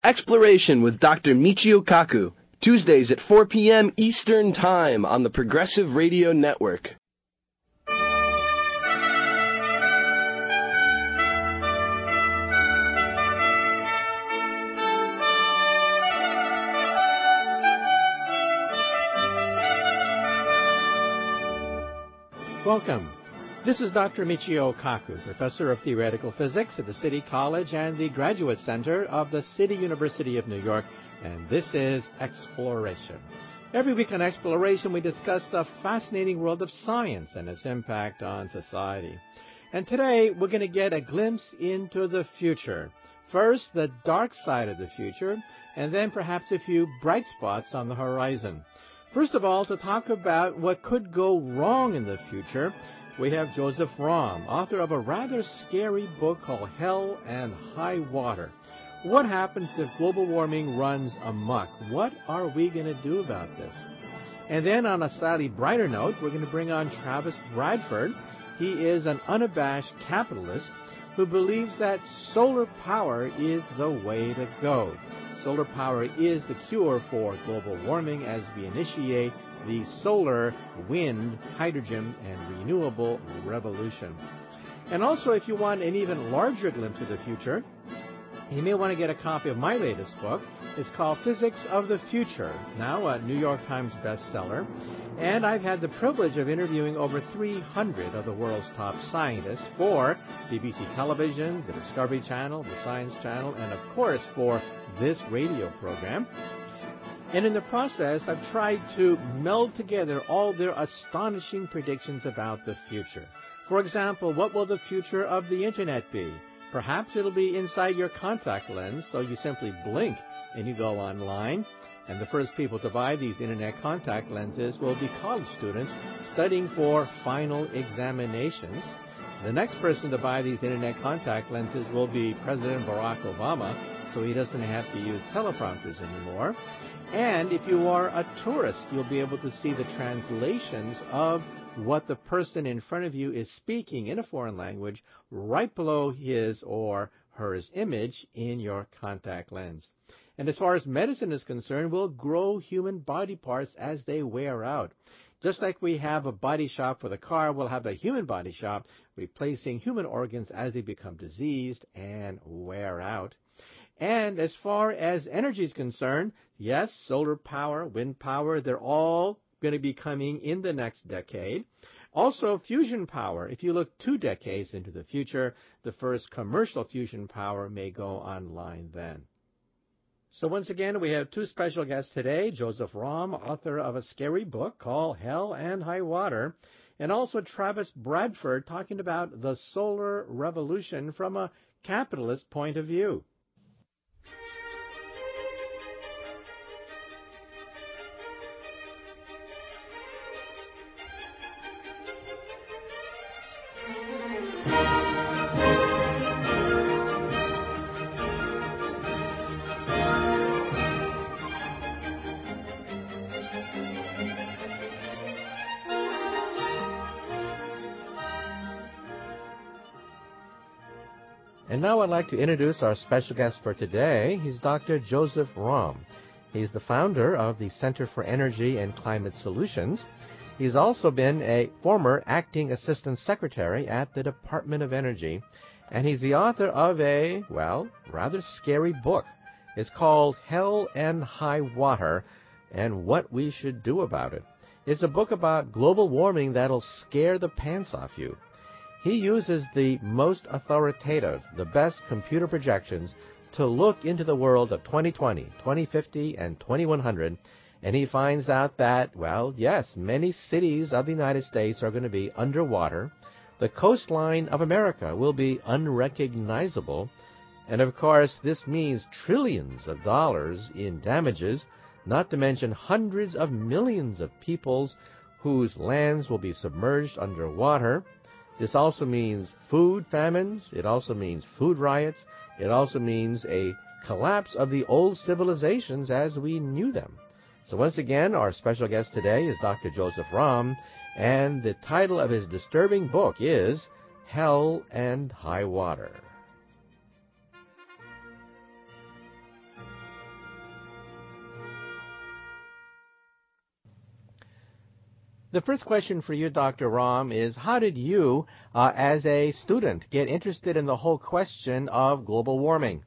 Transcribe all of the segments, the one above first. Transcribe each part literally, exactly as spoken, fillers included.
Exploration with Doctor Michio Kaku, Tuesdays at four p.m. Eastern Time on the Progressive Radio Network. Welcome. This is Doctor Michio Kaku, Professor of Theoretical Physics at the City College and the Graduate Center of the City University of New York, and this is Exploration. Every week on Exploration, we discuss the fascinating world of science and its impact on society. And today, we're going to get a glimpse into the future. First, the dark side of the future, and then perhaps a few bright spots on the horizon. First of all, to talk about what could go wrong in the future, we have Joseph Romm, author of a rather scary book called Hell and High Water. What happens if global warming runs amok? What are we going to do about this? And then on a slightly brighter note, we're going to bring on Travis Bradford. He is an unabashed capitalist who believes that solar power is the way to go. Solar power is the cure for global warming as we initiate the solar, wind, hydrogen, and renewable revolution. And also, if you want an even larger glimpse of the future, you may want to get a copy of my latest book. It's called Physics of the Future, now a New York Times bestseller. And I've had the privilege of interviewing over three hundred of the world's top scientists for B B C Television, the Discovery Channel, the Science Channel, and of course for this radio program. And in the process, I've tried to meld together all their astonishing predictions about the future. For example, what will the future of the Internet be? Perhaps it'll be inside your contact lens, so you simply blink and you go online. And the first people to buy these Internet contact lenses will be college students studying for final examinations. The next person to buy these Internet contact lenses will be President Barack Obama, so he doesn't have to use teleprompters anymore. And if you are a tourist, you'll be able to see the translations of what the person in front of you is speaking in a foreign language right below his or her image in your contact lens. And as far as medicine is concerned, we'll grow human body parts as they wear out. Just like we have a body shop for the car, we'll have a human body shop replacing human organs as they become diseased and wear out. And as far as energy is concerned, yes, solar power, wind power, they're all going to be coming in the next decade. Also, fusion power. If you look two decades into the future, the first commercial fusion power may go online then. So once again, we have two special guests today, Joseph Romm, author of a scary book called Hell and High Water, and also Travis Bradford talking about the solar revolution from a capitalist point of view. And now I'd like to introduce our special guest for today. He's Doctor Joseph Romm. He's the founder of the Center for Energy and Climate Solutions. He's also been a former acting assistant secretary at the Department of Energy. And he's the author of a, well, rather scary book. It's called Hell and High Water and What We Should Do About It. It's a book about global warming that'll scare the pants off you. He uses the most authoritative, the best computer projections to look into the world of twenty twenty, twenty fifty, and twenty-one hundred, and he finds out that, well, yes, many cities of the United States are going to be underwater. The coastline of America will be unrecognizable, and of course, this means trillions of dollars in damages, not to mention hundreds of millions of peoples whose lands will be submerged underwater. This also means food famines. It also means food riots. It also means a collapse of the old civilizations as we knew them. So once again, our special guest today is Doctor Joseph Romm, and the title of his disturbing book is Hell and High Water. The first question for you, Doctor Romm, is how did you, uh, as a student, get interested in the whole question of global warming?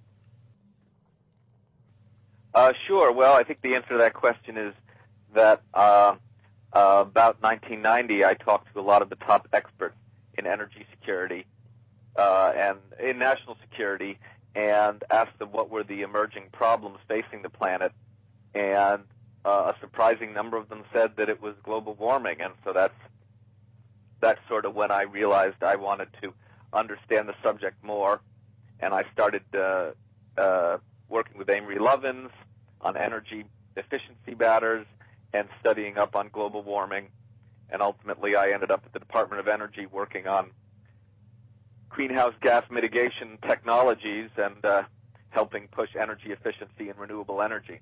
Uh, sure. Well, I think the answer to that question is that uh, uh, about nineteen ninety, I talked to a lot of the top experts in energy security uh, and in national security and asked them what were the emerging problems facing the planet. And uh, a surprising number of them said that it was global warming. And so that's, that's sort of when I realized I wanted to understand the subject more. And I started uh, uh, working with Amory Lovins on energy efficiency matters and studying up on global warming. And ultimately, I ended up at the Department of Energy working on greenhouse gas mitigation technologies and uh, helping push energy efficiency and renewable energy.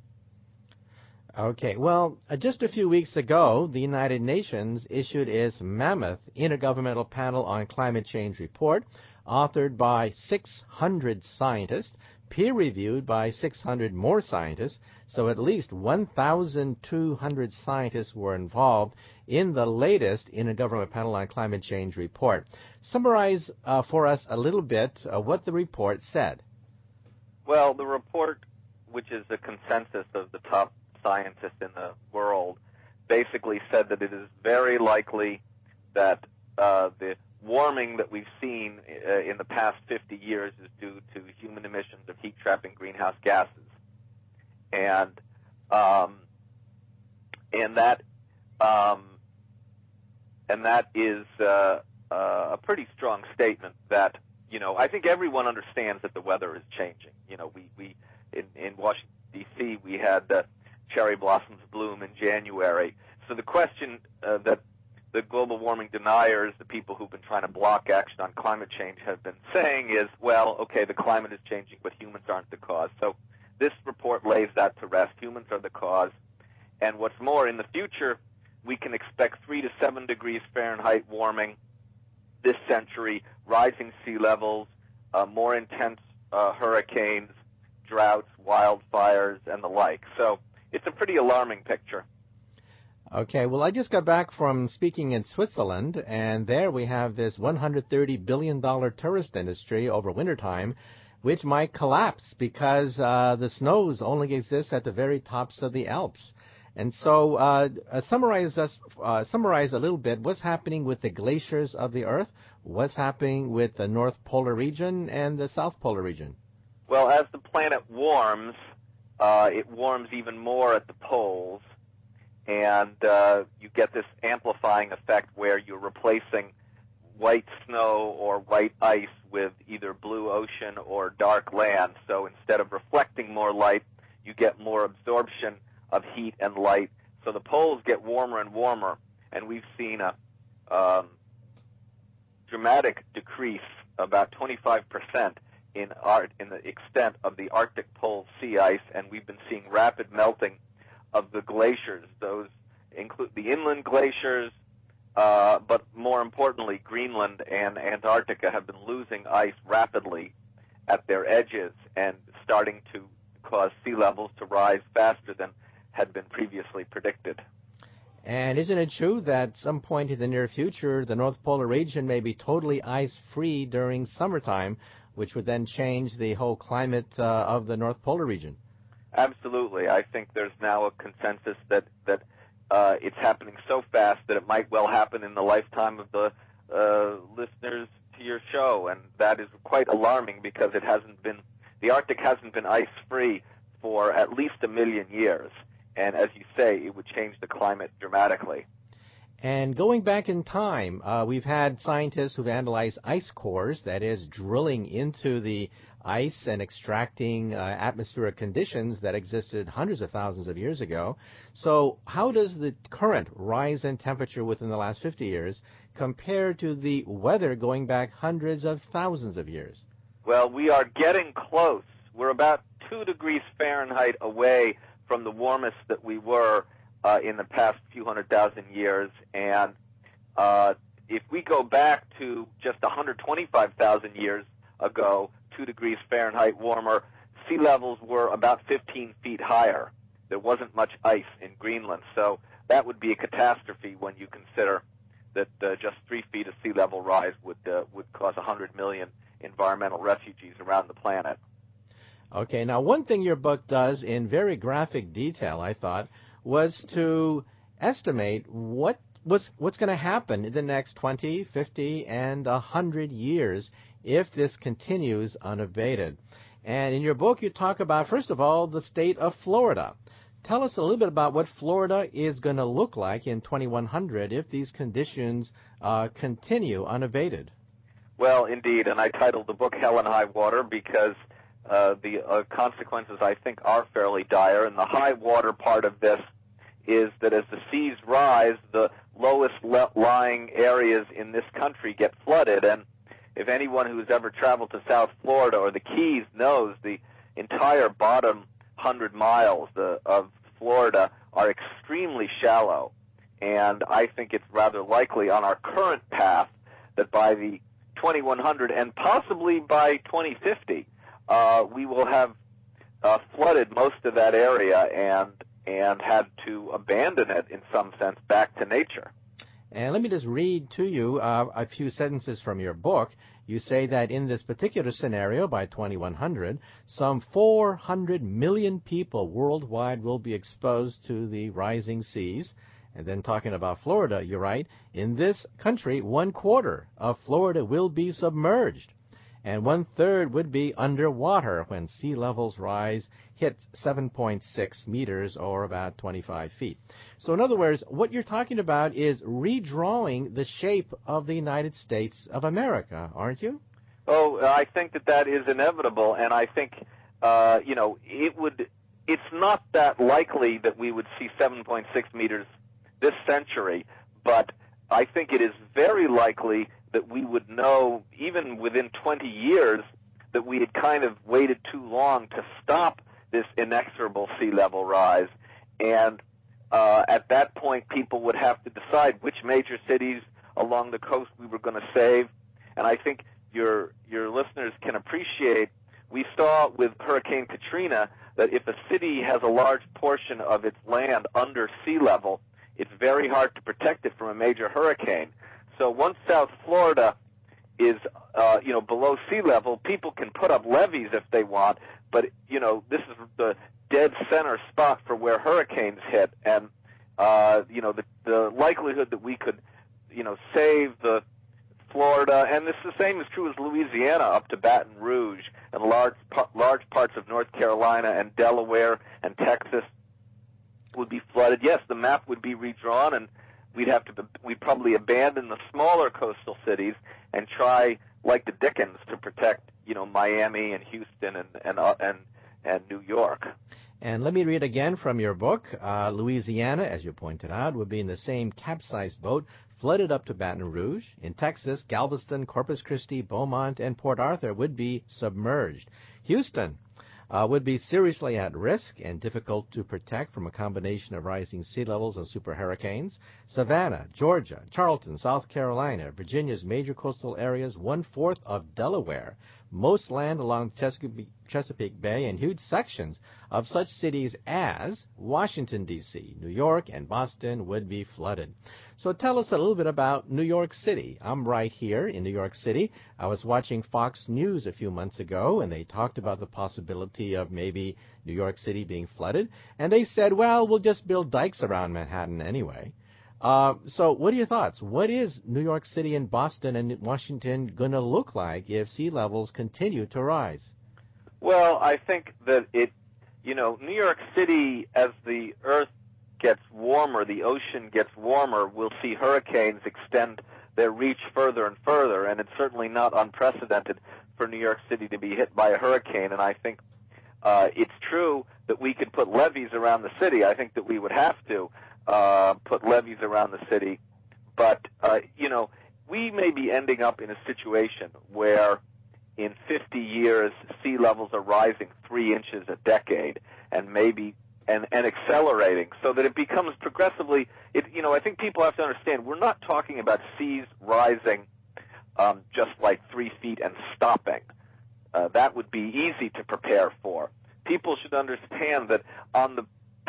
Okay, well, uh, just a few weeks ago, the United Nations issued its mammoth Intergovernmental Panel on Climate Change report, authored by six hundred scientists, peer-reviewed by six hundred more scientists, so at least one thousand two hundred scientists were involved in the latest Intergovernmental Panel on Climate Change report. Summarize uh, for us a little bit uh, what the report said. Well, the report, which is a consensus of the top scientists in the world, basically said that it is very likely that uh, the warming that we've seen uh, in the past fifty years is due to human emissions of heat-trapping greenhouse gases, and um, and that um, and that is uh, uh, a pretty strong statement. That you know, I think everyone understands that the weather is changing. You know, we we in, in Washington D C we had uh, cherry blossoms bloom in January. So the question uh, that the global warming deniers, the people who've been trying to block action on climate change, have been saying is, well, okay, the climate is changing, but humans aren't the cause. So this report lays that to rest. Humans are the cause. And what's more, in the future, we can expect three to seven degrees Fahrenheit warming this century, rising sea levels, uh, more intense uh, hurricanes, droughts, wildfires, and the like. So it's a pretty alarming picture. Okay, well, I just got back from speaking in Switzerland, and there we have this one hundred thirty billion dollars tourist industry over wintertime, which might collapse because uh, the snows only exist at the very tops of the Alps. And so uh, uh, summarize us, uh, summarize a little bit what's happening with the glaciers of the Earth, what's happening with the North Polar region and the South Polar region. Well, as the planet warms, uh, it warms even more at the poles. And uh, you get this amplifying effect where you're replacing white snow or white ice with either blue ocean or dark land. So instead of reflecting more light, you get more absorption of heat and light. So the poles get warmer and warmer, and we've seen a um, dramatic decrease, about twenty-five percent in, art, in the extent of the Arctic pole sea ice, and we've been seeing rapid melting of the glaciers. Those include the inland glaciers, uh, but more importantly, Greenland and Antarctica have been losing ice rapidly at their edges and starting to cause sea levels to rise faster than had been previously predicted. And isn't it true that at some point in the near future, the North Polar region may be totally ice-free during summertime, which would then change the whole climate uh, of the North Polar region? Absolutely. I think there's now a consensus that, that uh, it's happening so fast that it might well happen in the lifetime of the uh, listeners to your show, and that is quite alarming because it hasn't been, the Arctic hasn't been ice-free for at least a million years, and as you say, it would change the climate dramatically. And going back in time, uh, we've had scientists who've analyzed ice cores, that is, drilling into the ice and extracting uh, atmospheric conditions that existed hundreds of thousands of years ago. So how does the current rise in temperature within the last fifty years compare to the weather going back hundreds of thousands of years? Well, we are getting close. We're about two degrees Fahrenheit away from the warmest that we were uh, in the past few hundred thousand years. And uh, if we go back to just one hundred twenty-five thousand years ago, two degrees Fahrenheit warmer, sea levels were about fifteen feet higher. there wasn't much ice in Greenland. So that would be a catastrophe when you consider that uh, just three feet of sea level rise would uh, would cause one hundred million environmental refugees around the planet. Okay, now one thing your book does in very graphic detail, I thought, was to estimate what what's, what's going to happen in the next twenty, fifty, and one hundred years if this continues unabated. And in your book, you talk about, first of all, the state of Florida. Tell us a little bit about what Florida is going to look like in twenty-one hundred if these conditions uh, continue unabated. Well, indeed, and I titled the book Hell and High Water because uh, the uh, consequences, I think, are fairly dire. And the high water part of this is that as the seas rise, the lowest le- lying areas in this country get flooded. And if anyone who's ever traveled to South Florida or the Keys knows, the entire bottom one hundred miles the, of Florida are extremely shallow. And I think it's rather likely on our current path that by the twenty-one hundred and possibly by twenty fifty, uh, we will have uh, flooded most of that area and and had to abandon it in some sense back to nature. And let me just read to you uh, a few sentences from your book. You say that in this particular scenario, by twenty-one hundred, some four hundred million people worldwide will be exposed to the rising seas. And then talking about Florida, you write, in this country, one quarter of Florida will be submerged, and one-third would be underwater when sea levels rise, hit seven point six meters, or about twenty-five feet. So in other words, what you're talking about is redrawing the shape of the United States of America, aren't you? Oh, I think that that is inevitable, and I think, uh, you know, it would, it's not that likely that we would see seven point six meters this century, but I think it is very likely that we would know, even within twenty years, that we had kind of waited too long to stop this inexorable sea level rise. And uh, at that point, people would have to decide which major cities along the coast we were going to save. And I think your your listeners can appreciate, we saw with Hurricane Katrina that if a city has a large portion of its land under sea level, it's very hard to protect it from a major hurricane. So once South Florida is, uh, you know, below sea level, people can put up levees if they want, but, you know, this is the dead center spot for where hurricanes hit. And, uh, you know, the, the likelihood that we could, you know, save the Florida, and this the same is true as Louisiana up to Baton Rouge and large, large parts of North Carolina and Delaware and Texas would be flooded. Yes, the map would be redrawn, and we'd have to we'd probably abandon the smaller coastal cities and try, like the Dickens, to protect, you know, Miami and Houston and and uh, and, and New York. And let me read again from your book. Uh, Louisiana, as you pointed out, would be in the same capsized boat, flooded up to Baton Rouge. In Texas, Galveston, Corpus Christi, Beaumont, and Port Arthur would be submerged. Houston Uh, would be seriously at risk and difficult to protect from a combination of rising sea levels and super hurricanes. Savannah, Georgia, Charleston, South Carolina, Virginia's major coastal areas, one-fourth of Delaware, most land along Chesapeake, Chesapeake Bay, and huge sections of such cities as Washington, D C, New York, and Boston would be flooded. So tell us a little bit about New York City. I'm right here in New York City. I was watching Fox News a few months ago, and they talked about the possibility of maybe New York City being flooded. And they said, well, we'll just build dikes around Manhattan anyway. Uh, so what are your thoughts? What is New York City and Boston and Washington going to look like if sea levels continue to rise? Well, I think that it, you know, New York City, as the earth gets warmer, the ocean gets warmer, we'll see hurricanes extend their reach further and further, and it's certainly not unprecedented for New York City to be hit by a hurricane. And I think uh, it's true that we could put levees around the city. I think that we would have to uh, put levees around the city. But, uh, you know, we may be ending up in a situation where in fifty years sea levels are rising three inches a decade, and maybe And, and accelerating, so that it becomes progressively, it, you know, I think people have to understand, we're not talking about seas rising um, just like three feet and stopping. Uh, that would be easy to prepare for. People should understand that on the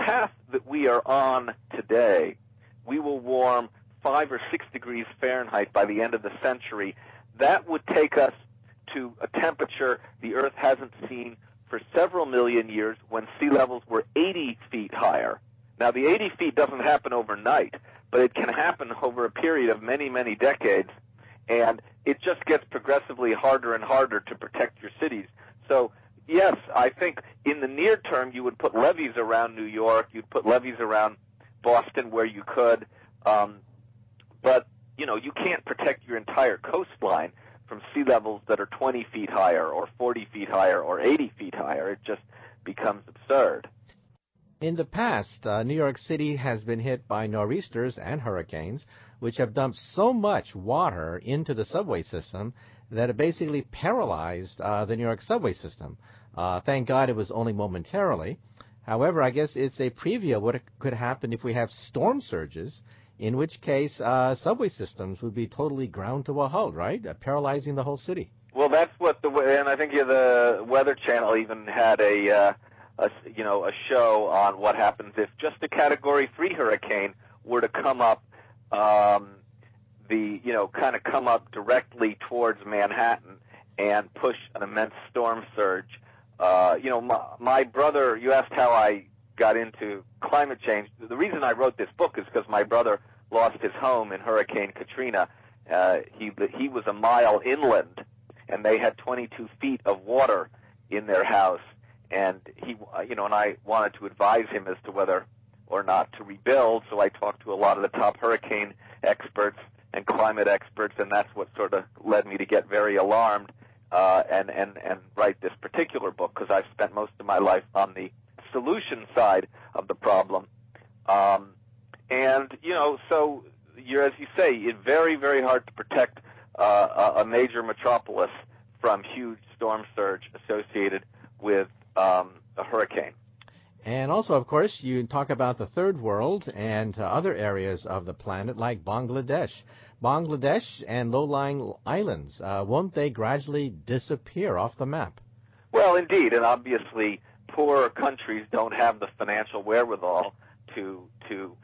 path that we are on today, we will warm five or six degrees Fahrenheit by the end of the century. That would take us to a temperature the Earth hasn't seen for several million years, when sea levels were eighty feet higher. Now, the eighty feet doesn't happen overnight, but it can happen over a period of many, many decades, and it just gets progressively harder and harder to protect your cities. So, yes, I think in the near term you would put levees around New York, you'd put levees around Boston where you could, um, but, you know, you can't protect your entire coastline from sea levels that are twenty feet higher or forty feet higher or eighty feet higher. It just becomes absurd. In the past, uh, New York City has been hit by nor'easters and hurricanes, which have dumped so much water into the subway system that it basically paralyzed uh, the New York subway system. Uh, thank God it was only momentarily. However, I guess it's a preview of what could happen if we have storm surges, in which case uh, subway systems would be totally ground to a halt, right? Uh, paralyzing the whole city. Well, that's what the, and I think yeah, the Weather Channel even had a, uh, a, you know, a show on what happens if just a Category three hurricane were to come up, um, the, you know, kind of come up directly towards Manhattan and push an immense storm surge. Uh, you know, my, my brother, you asked how I got into climate change. The reason I wrote this book is because my brother lost his home in Hurricane Katrina. Uh, he he was a mile inland, and they had twenty-two feet of water in their house. And he, you know, and I wanted to advise him as to whether or not to rebuild. So I talked to a lot of the top hurricane experts and climate experts, and that's what sort of led me to get very alarmed uh, and and and write this particular book, because I've spent most of my life on the solution side of the problem. Um, and, you know, so you're, as you say, it's very, very hard to protect uh, a major metropolis from huge storm surge associated with um, a hurricane. And also, of course, you talk about the third world and uh, other areas of the planet like Bangladesh. Bangladesh and low-lying islands, uh, won't they gradually disappear off the map? Well, indeed, and obviously poorer countries don't have the financial wherewithal to to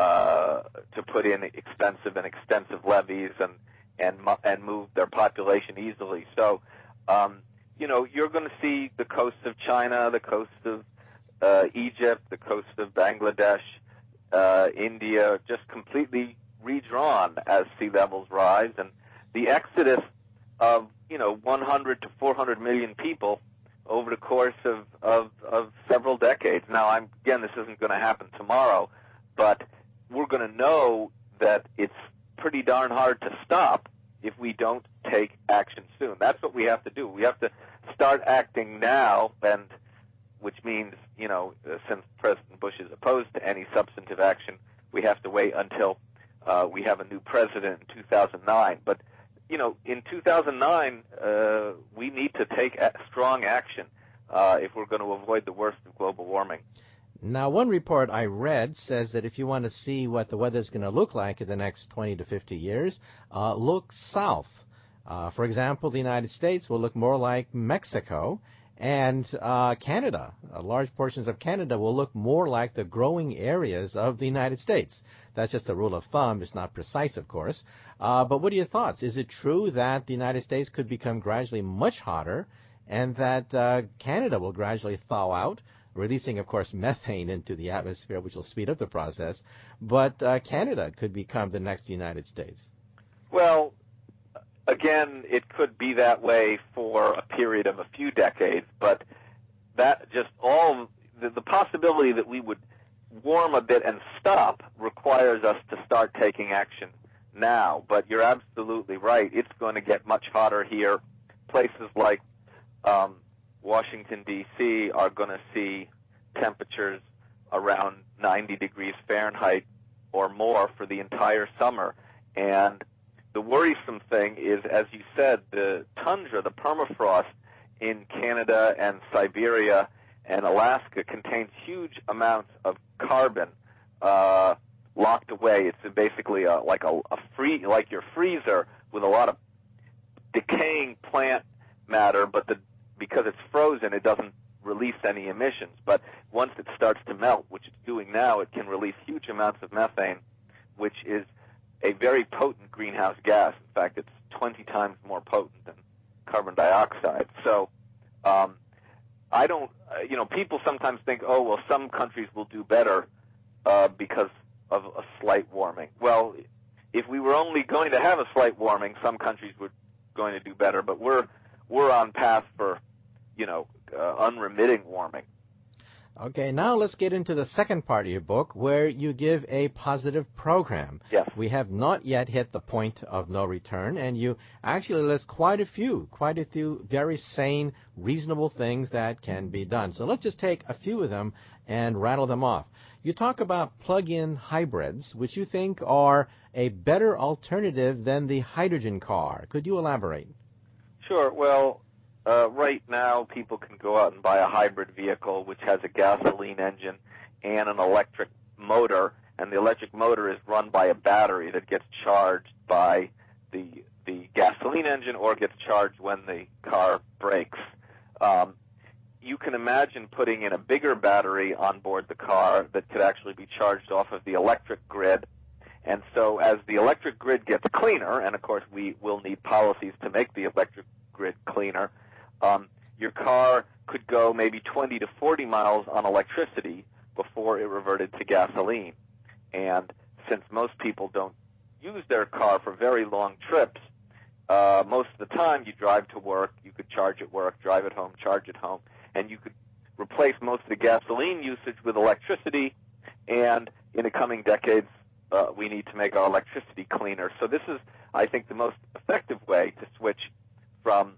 uh, to put in expensive and extensive levees and and and move their population easily. So, um, you know, you're going to see the coast of China, the coast of uh, Egypt, the coast of Bangladesh, uh, India, just completely redrawn as sea levels rise, and the exodus of you know one hundred to four hundred million people over the course of, of, of several decades. Now, I'm, again, this isn't going to happen tomorrow, but we're going to know that it's pretty darn hard to stop if we don't take action soon. That's what we have to do. We have to start acting now, and which means, you know, uh, since President Bush is opposed to any substantive action, we have to wait until uh, we have a new president in two thousand nine. But you know, in two thousand nine, uh, we need to take a- strong action uh, if we're going to avoid the worst of global warming. Now, one report I read says that if you want to see what the weather's going to look like in the next twenty to fifty years, uh, look south. Uh, for example, the United States will look more like Mexico, and uh, Canada, uh, large portions of Canada, will look more like the growing areas of the United States. That's just a rule of thumb. It's not precise, of course. Uh, but what are your thoughts? Is it true that the United States could become gradually much hotter and that uh, Canada will gradually thaw out, releasing, of course, methane into the atmosphere, which will speed up the process, but uh, Canada could become the next United States? Well, again, it could be that way for a period of a few decades, but that just all, the, the possibility that we would warm a bit and stop requires us to start taking action now. But you're absolutely right. It's going to get much hotter here. Places like um, Washington, D C are going to see temperatures around ninety degrees Fahrenheit or more for the entire summer. And the worrisome thing is, as you said, the tundra, the permafrost in Canada and Siberia and Alaska contains huge amounts of carbon uh, locked away. It's basically a, like a, a free, like your freezer with a lot of decaying plant matter, but the, because it's frozen, it doesn't release any emissions. But once it starts to melt, which it's doing now, it can release huge amounts of methane, which is a very potent greenhouse gas. In fact, it's twenty times more potent than carbon dioxide. So um, I don't, uh, you know, people sometimes think, oh, well, some countries will do better uh, because of a slight warming. Well, if we were only going to have a slight warming, some countries were going to do better, but we're we're on path for, you know, uh, unremitting warming. Okay, now let's get into the second part of your book, where you give a positive program. Yes. We have not yet hit the point of no return, and you actually list quite a few, quite a few very sane, reasonable things that can be done. So let's just take a few of them and rattle them off. You talk about plug-in hybrids, which you think are a better alternative than the hydrogen car. Could you elaborate? Sure. Well, uh, right now people can go out and buy a hybrid vehicle which has a gasoline engine and an electric motor, and the electric motor is run by a battery that gets charged by the the gasoline engine or gets charged when the car brakes. Um, you can imagine putting in a bigger battery on board the car that could actually be charged off of the electric grid. And so as the electric grid gets cleaner, and of course we will need policies to make the electric grid cleaner, um, your car could go maybe twenty to forty miles on electricity before it reverted to gasoline. And since most people don't use their car for very long trips, uh, most of the time you drive to work, you could charge at work, drive at home, charge at home, and you could replace most of the gasoline usage with electricity, and in the coming decades, uh, we need to make our electricity cleaner. So this is, I think, the most effective way to switch from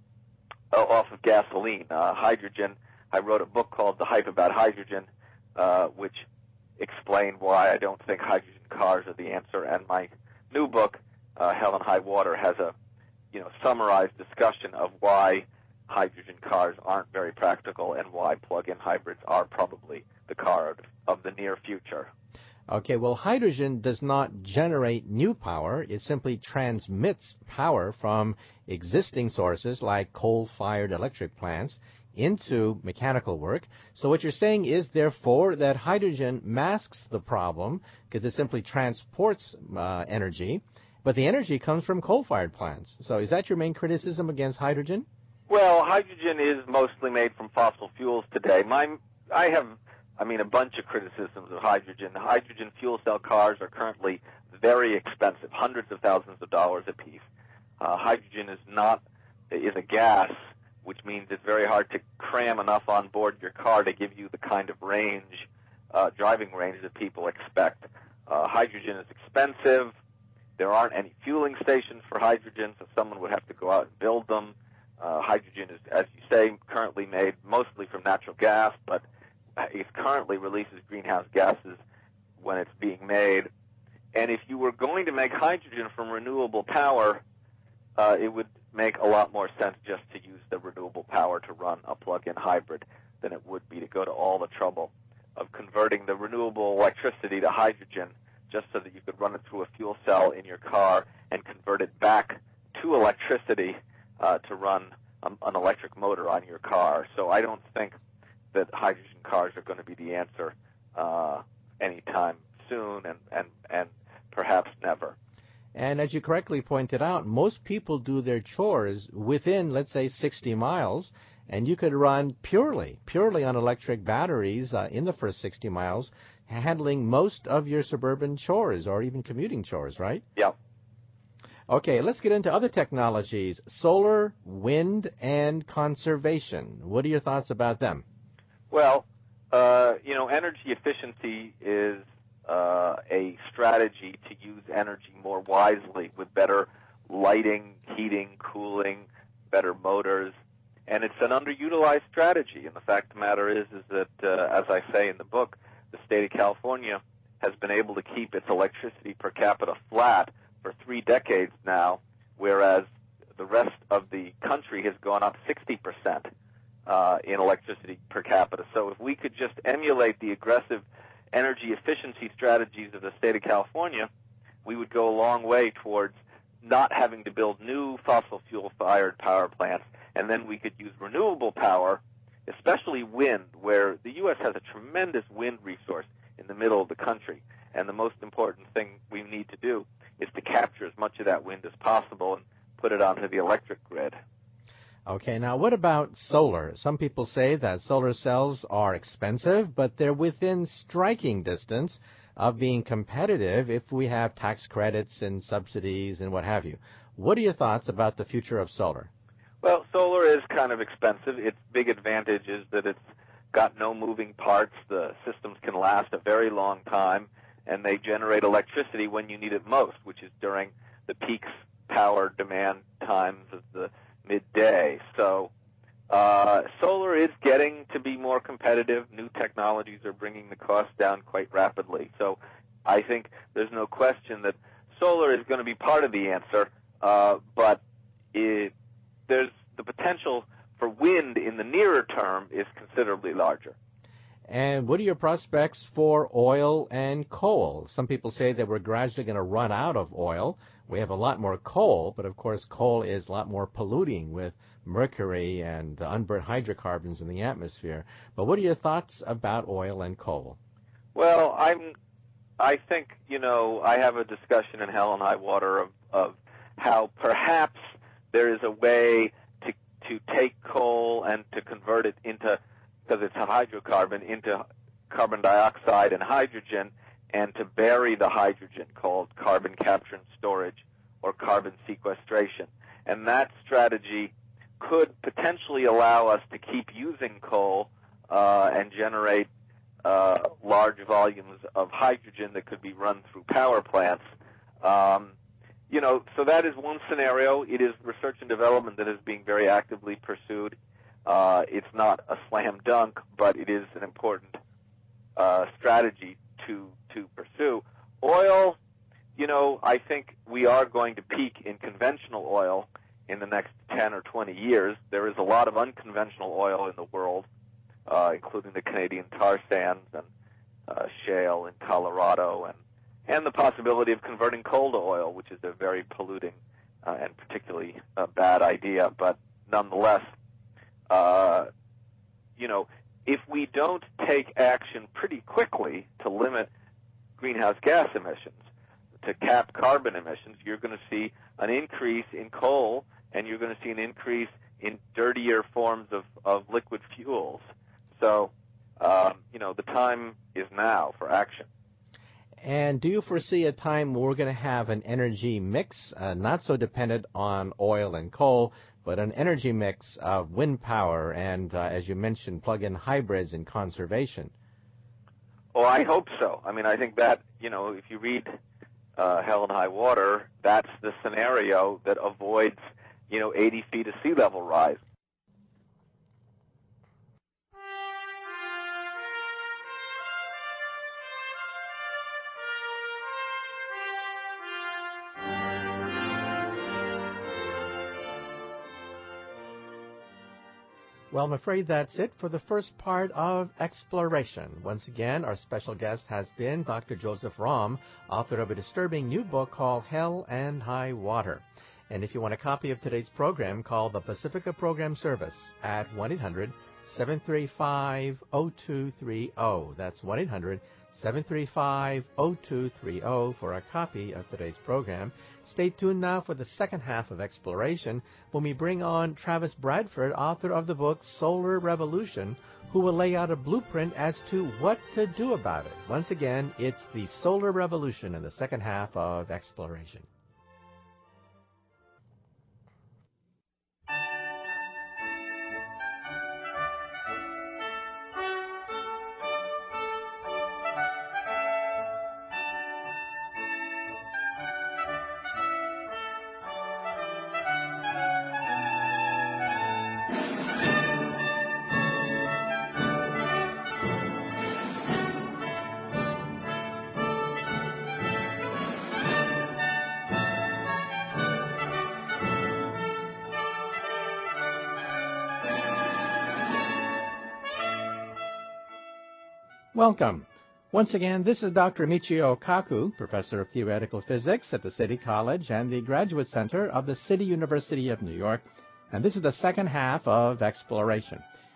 uh, off of gasoline. Uh, hydrogen, I wrote a book called The Hype About Hydrogen, uh, which explained why I don't think hydrogen cars are the answer, and my new book, uh, Hell and High Water, has a you know summarized discussion of why hydrogen cars aren't very practical and why plug-in hybrids are probably the car of the near future. Okay, well, hydrogen does not generate new power. It simply transmits power from existing sources like coal-fired electric plants into mechanical work. So what you're saying is, therefore, that hydrogen masks the problem because it simply transports uh, energy, but the energy comes from coal-fired plants. So is that your main criticism against hydrogen? Well, hydrogen is mostly made from fossil fuels today. My, I have, I mean, a bunch of criticisms of hydrogen. The hydrogen fuel cell cars are currently very expensive, hundreds of thousands of dollars a piece. Uh, hydrogen is not, is a gas, which means it's very hard to cram enough on board your car to give you the kind of range, uh, driving range that people expect. Uh, hydrogen is expensive. There aren't any fueling stations for hydrogen, so someone would have to go out and build them. Uh, hydrogen is, as you say, currently made mostly from natural gas, but it currently releases greenhouse gases when it's being made. And if you were going to make hydrogen from renewable power, uh, it would make a lot more sense just to use the renewable power to run a plug-in hybrid than it would be to go to all the trouble of converting the renewable electricity to hydrogen just so that you could run it through a fuel cell in your car and convert it back to electricity Uh, to run um, an electric motor on your car. So I don't think that hydrogen cars are going to be the answer uh, anytime soon, and, and, and perhaps never. And as you correctly pointed out, most people do their chores within, let's say, sixty miles, and you could run purely, purely on electric batteries uh, in the first sixty miles, handling most of your suburban chores or even commuting chores, right? Yeah. Okay, let's get into other technologies, solar, wind, and conservation. What are your thoughts about them? Well, uh, you know, energy efficiency is uh, a strategy to use energy more wisely with better lighting, heating, cooling, better motors, and it's an underutilized strategy. And the fact of the matter is, is that, uh, as I say in the book, the state of California has been able to keep its electricity per capita flat for three decades now, whereas the rest of the country has gone up sixty percent uh, in electricity per capita. So if we could just emulate the aggressive energy efficiency strategies of the state of California, we would go a long way towards not having to build new fossil fuel-fired power plants, and then we could use renewable power especially wind, where the U S has a tremendous wind resource in the middle of the country. And the most important thing we need to do is to capture as much of that wind as possible and put it onto the electric grid. Okay, now what about solar? Some people say that solar cells are expensive, but they're within striking distance of being competitive if we have tax credits and subsidies and what have you. What are your thoughts about the future of solar? Well, solar is kind of expensive. Its big advantage is that it's got no moving parts. The systems can last a very long time, and they generate electricity when you need it most, which is during the peak power demand times of the midday. So uh, solar is getting to be more competitive. New technologies are bringing the cost down quite rapidly. So I think there's no question that solar is going to be part of the answer, uh, but it, there's the potential for wind in the nearer term is considerably larger. And what are your prospects for oil and coal? Some people say that we're gradually going to run out of oil. We have a lot more coal, but of course coal is a lot more polluting with mercury and unburnt hydrocarbons in the atmosphere. But what are your thoughts about oil and coal? Well, I'm, I think, you know, I have a discussion in Hell and High Water of, of how perhaps there is a way to, to take coal and to convert it into, because it's a hydrocarbon, into carbon dioxide and hydrogen, and to bury the hydrogen, called carbon capture and storage or carbon sequestration. And that strategy could potentially allow us to keep using coal uh, and generate uh, large volumes of hydrogen that could be run through power plants. Um, you know, so that is one scenario. It is research and development that is being very actively pursued. Uh, it's not a slam dunk, but it is an important uh, strategy to to pursue. Oil, you know, I think we are going to peak in conventional oil in the next ten or twenty years. There is a lot of unconventional oil in the world, uh, including the Canadian tar sands and uh, shale in Colorado, and, and the possibility of converting coal to oil, which is a very polluting uh, and particularly a bad idea. But nonetheless, uh, you know, if we don't take action pretty quickly to limit greenhouse gas emissions, to cap carbon emissions, you're going to see an increase in coal, and you're going to see an increase in dirtier forms of, of liquid fuels. So, um, you know, the time is now for action. And do you foresee a time where we're going to have an energy mix, uh, not so dependent on oil and coal, but an energy mix of wind power and, uh, as you mentioned, plug-in hybrids and conservation? Oh, I hope so. I mean, I think that, you know, if you read uh, Hell and High Water, that's the scenario that avoids, you know, eighty feet of sea level rise. Well, I'm afraid that's it for the first part of Exploration. Once again, our special guest has been Doctor Joseph Romm, author of a disturbing new book called Hell and High Water. And if you want a copy of today's program, call the Pacifica Program Service at one eight hundred seven three five zero two three zero. That's one eight hundred seven three five zero two three zero for a copy of today's program. Stay tuned now for the second half of Exploration when we bring on Travis Bradford, author of the book Solar Revolution, who will lay out a blueprint as to what to do about it. Once again, it's the Solar Revolution in the second half of Exploration. Welcome. Once again, this is Doctor Michio Kaku, Professor of Theoretical Physics at the City College and the Graduate Center of the City University of New York, and this is the second half of Exploration.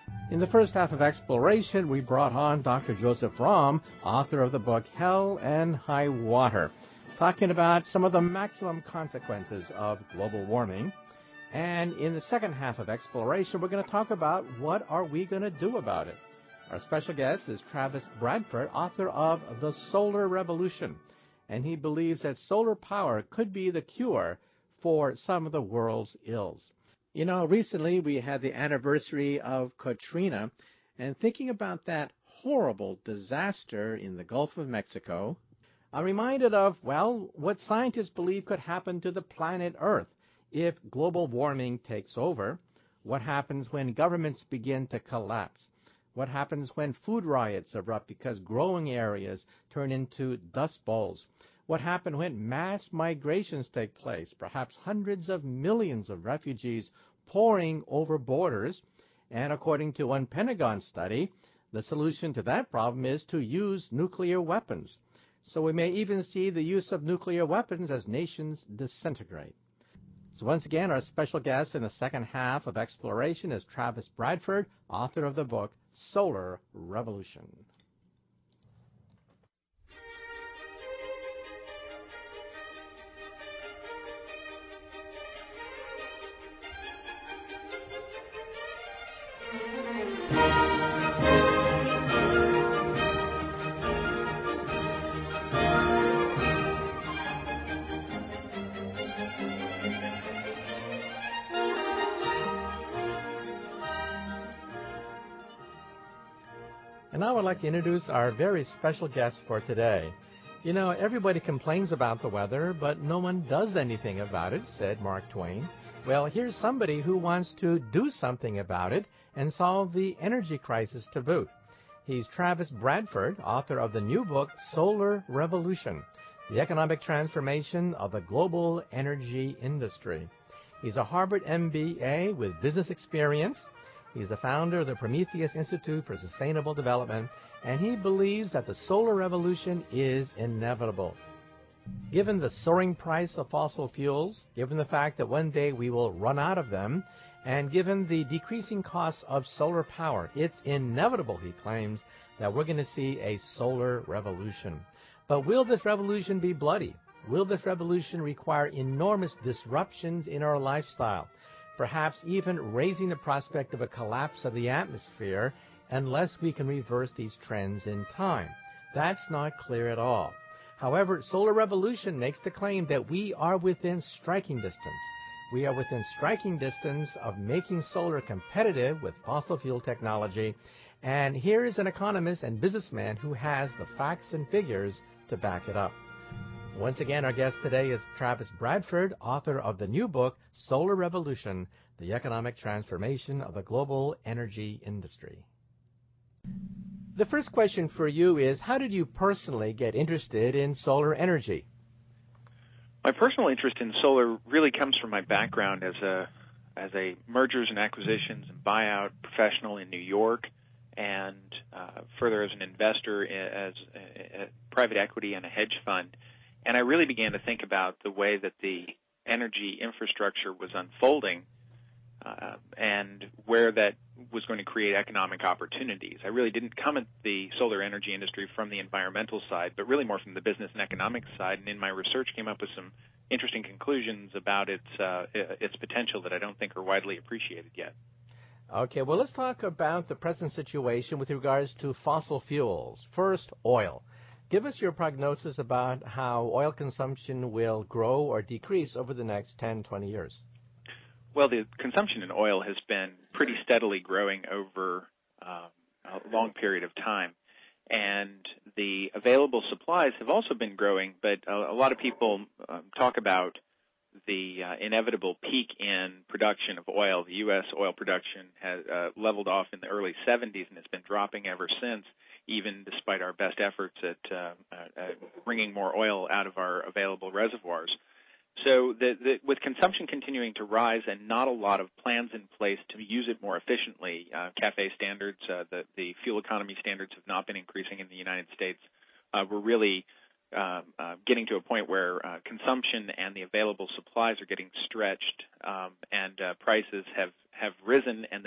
In the first half of Exploration, we brought on Doctor Joseph Romm, author of the book Hell and High Water, talking about some of the maximum consequences of global warming. And in the second half of Exploration, we're going to talk about what are we going to do about it. Our special guest is Travis Bradford, author of The Solar Revolution, and he believes that solar power could be the cure for some of the world's ills. You know, recently we had the anniversary of Katrina, and thinking about that horrible disaster in the Gulf of Mexico, I'm reminded of, well, what scientists believe could happen to the planet Earth if global warming takes over. What happens when governments begin to collapse? What happens when food riots erupt because growing areas turn into dust bowls? What happens when mass migrations take place, perhaps hundreds of millions of refugees pouring over borders? And according to one Pentagon study, the solution to that problem is to use nuclear weapons. So we may even see the use of nuclear weapons as nations disintegrate. So once again, our special guest in the second half of Exploration is Travis Bradford, author of the book Solar Revolution. And now I'd like to introduce our very special guest for today. You know, everybody complains about the weather, but no one does anything about it, said Mark Twain. Well, here's somebody who wants to do something about it and solve the energy crisis to boot. He's Travis Bradford, author of the new book, Solar Revolution, The Economic Transformation of the Global Energy Industry. He's a Harvard M B A with business experience. He's the founder of the Prometheus Institute for Sustainable Development, and he believes that the solar revolution is inevitable. Given the soaring price of fossil fuels, given the fact that one day we will run out of them, and given the decreasing costs of solar power, it's inevitable, he claims, that we're going to see a solar revolution. But will this revolution be bloody? Will this revolution require enormous disruptions in our lifestyle? Perhaps even raising the prospect of a collapse of the atmosphere unless we can reverse these trends in time. That's not clear at all. However, Solar Revolution makes the claim that we are within striking distance. We are within striking distance of making solar competitive with fossil fuel technology, and here is an economist and businessman who has the facts and figures to back it up. Once again, our guest today is Travis Bradford, author of the new book, Solar Revolution, The Economic Transformation of the Global Energy Industry. The first question for you is, how did you personally get interested in solar energy? My personal interest in solar really comes from my background as a as a mergers and acquisitions and buyout professional in New York, and uh, further as an investor as a, a private equity and a hedge fund. And I really began to think about the way that the energy infrastructure was unfolding uh, and where that was going to create economic opportunities. I really didn't come at the solar energy industry from the environmental side, but really more from the business and economic side. And in my research came up with some interesting conclusions about its uh, its potential that I don't think are widely appreciated yet. Okay, well, let's talk about the present situation with regards to fossil fuels. First, oil. Give us your prognosis about how oil consumption will grow or decrease over the next ten, twenty years. Well, the consumption in oil has been pretty steadily growing over um, a long period of time. And the available supplies have also been growing, but a, a lot of people um, talk about the uh, inevitable peak in production of oil. The U S oil production has uh, leveled off in the early seventies, and it's been dropping ever since, even despite our best efforts at, uh, at bringing more oil out of our available reservoirs. So the, the, with consumption continuing to rise and not a lot of plans in place to use it more efficiently, uh, CAFE standards, uh, the, the fuel economy standards have not been increasing in the United States. Uh, we're really uh, uh, getting to a point where uh, consumption and the available supplies are getting stretched, um, and uh, prices have, have risen, and they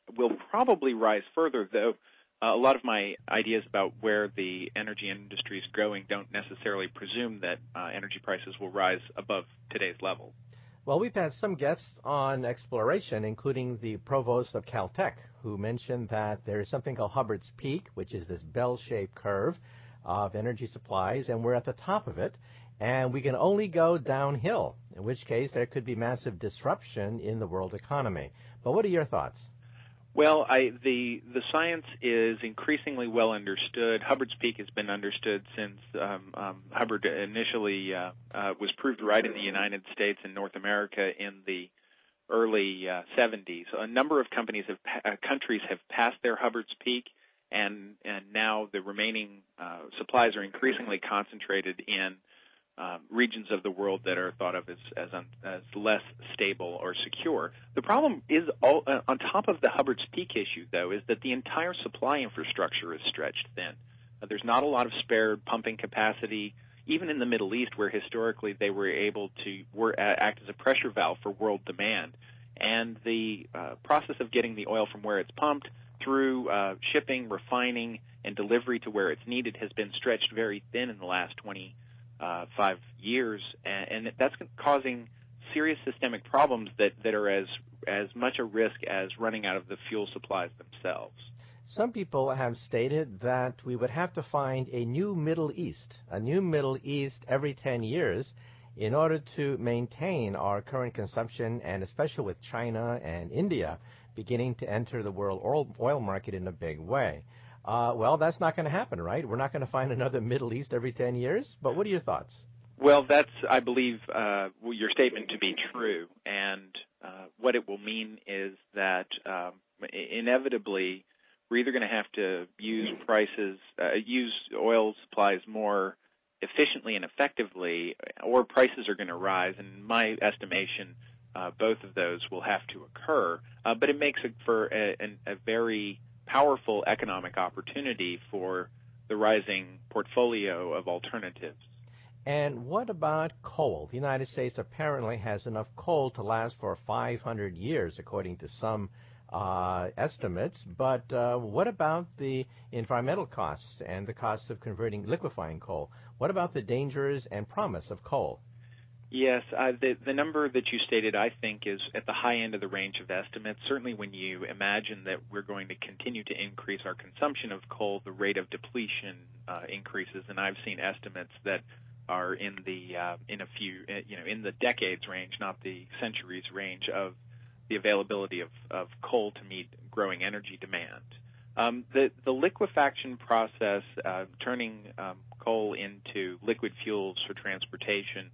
will probably rise further, though. Uh, a lot of my ideas about where the energy industry is going don't necessarily presume that uh, energy prices will rise above today's level. Well, we've had some guests on exploration, including the provost of Caltech, who mentioned that there is something called Hubbard's Peak, which is this bell-shaped curve of energy supplies, and we're at the top of it, and we can only go downhill, in which case there could be massive disruption in the world economy. But what are your thoughts? Well, I, the the science is increasingly well understood. Hubbard's Peak has been understood since um, um, Hubbard initially uh, uh, was proved right in the United States and North America in the early uh, seventies. A number of companies have uh, countries have passed their Hubbard's Peak, and and now the remaining uh, supplies are increasingly concentrated in Um, regions of the world that are thought of as as, un, as less stable or secure. The problem is, all, uh, on top of the Hubbard's Peak issue, though, is that the entire supply infrastructure is stretched thin. Uh, there's not a lot of spare pumping capacity, even in the Middle East, where historically they were able to were, uh, act as a pressure valve for world demand. And the uh, process of getting the oil from where it's pumped through uh, shipping, refining, and delivery to where it's needed has been stretched very thin in the last twenty Uh, five years, and, and that's causing serious systemic problems that, that are as as much a risk as running out of the fuel supplies themselves. Some people have stated that we would have to find a new Middle East, a new Middle East every ten years in order to maintain our current consumption, and especially with China and India beginning to enter the world oil, oil market in a big way. Uh, well, that's not going to happen, right? We're not going to find another Middle East every ten years. But what are your thoughts? Well, that's, I believe, uh, your statement to be true. And uh, what it will mean is that um, inevitably we're either going to have to use prices, uh, use oil supplies more efficiently and effectively, or prices are going to rise. And in my estimation, uh, both of those will have to occur. Uh, but it makes it for a, a very powerful economic opportunity for the rising portfolio of alternatives. And what about coal? The United States apparently has enough coal to last for five hundred years, according to some uh, estimates. But uh, what about the environmental costs and the costs of converting, liquefying coal? What about the dangers and promise of coal? Yes, uh, the, the number that you stated, I think, is at the high end of the range of estimates. Certainly when you imagine that we're going to continue to increase our consumption of coal, the rate of depletion uh, increases, and I've seen estimates that are in the uh, in a few, you know, in the decades range, not the centuries range of the availability of, of coal to meet growing energy demand. Um, the, the liquefaction process, uh, turning um, coal into liquid fuels for transportation,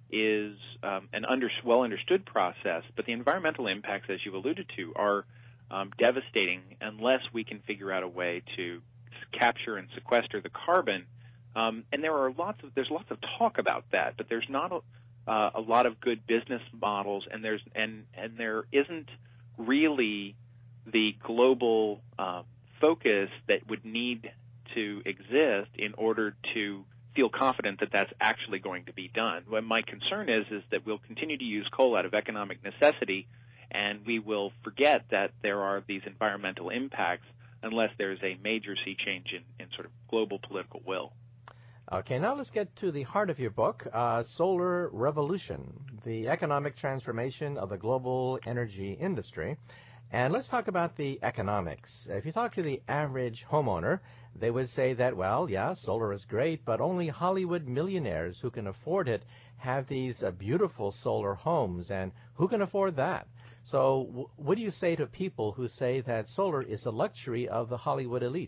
is um, an under, well understood process, but the environmental impacts, as you alluded to, are um, devastating unless we can figure out a way to capture and sequester the carbon. Um, and there are lots of there's lots of talk about that, but there's not a, uh, a lot of good business models, and there's and and there isn't really the global uh, focus that would need to exist in order to feel confident that that's actually going to be done. What my concern is is that we'll continue to use coal out of economic necessity, and we will forget that there are these environmental impacts unless there's a major sea change in, in sort of global political will. Okay, now let's get to the heart of your book, uh, Solar Revolution, the economic transformation of the global energy industry. And let's talk about the economics. If you talk to the average homeowner, they would say that, well, yeah, solar is great, but only Hollywood millionaires who can afford it have these uh, beautiful solar homes, and who can afford that? So w- what do you say to people who say that solar is a luxury of the Hollywood elite?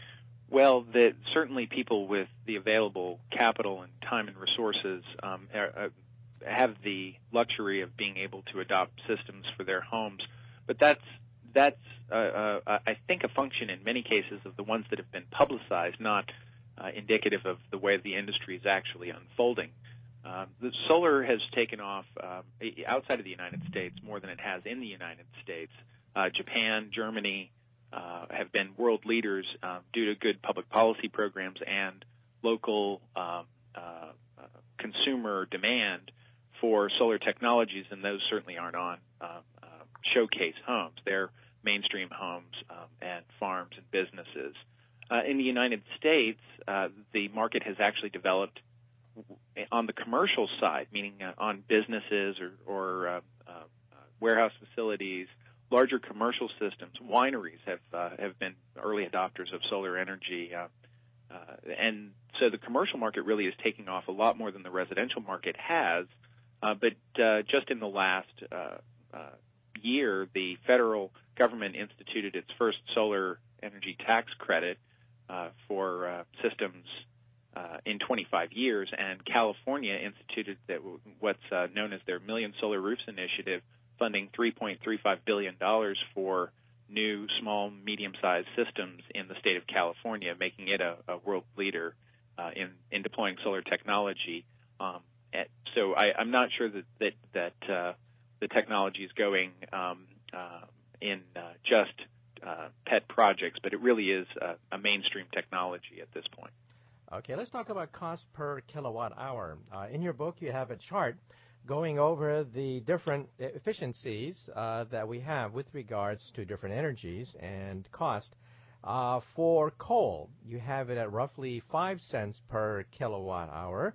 Well, the, certainly people with the available capital and time and resources um, are, uh, have the luxury of being able to adopt systems for their homes. But that's, that's uh, uh, I think, a function in many cases of the ones that have been publicized, not uh, indicative of the way the industry is actually unfolding. Uh, the solar has taken off uh, outside of the United States more than it has in the United States. Uh, Japan, Germany uh, have been world leaders uh, due to good public policy programs and local um, uh, uh, consumer demand for solar technologies, and those certainly aren't on uh, uh, showcase homes. They're mainstream homes um, and farms and businesses. Uh, in the United States, uh, the market has actually developed on the commercial side, meaning uh, on businesses or, or uh, uh, warehouse facilities, larger commercial systems. Wineries have uh, have been early adopters of solar energy, uh, uh, and so the commercial market really is taking off a lot more than the residential market has. Uh, but uh, just in the last uh, uh, year, the federal government instituted its first solar energy tax credit uh, for uh, systems uh, in twenty-five years, and California instituted that what's uh, known as their Million Solar Roofs Initiative, funding three point three five billion dollars for new small, medium-sized systems in the state of California, making it a, a world leader uh, in, in deploying solar technology. Um, at, so I, I'm not sure that that, that uh, the technology is going um, uh, in uh, just uh, pet projects, but it really is a, a mainstream technology at this point. Okay, let's talk about cost per kilowatt hour. Uh, in your book, you have a chart going over the different efficiencies uh, that we have with regards to different energies and cost. Uh, for coal, you have it at roughly five cents per kilowatt hour.